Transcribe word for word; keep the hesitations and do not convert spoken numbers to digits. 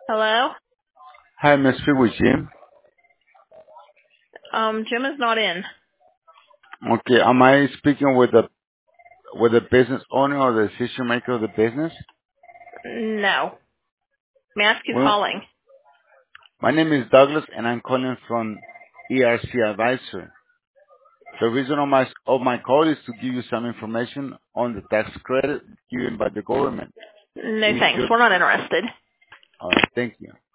Hello? Hi, Mister with Jim. Um, Jim is not in. Okay, am I speaking with the with the business owner or the decision maker of the business? No. May I ask who's Well, calling? my name is Douglas, and I'm calling from E R C Advisor. The reason of my of my call is to give you some information on the tax credit given by the government. No Is thanks. your We're not interested. all right? Thank you.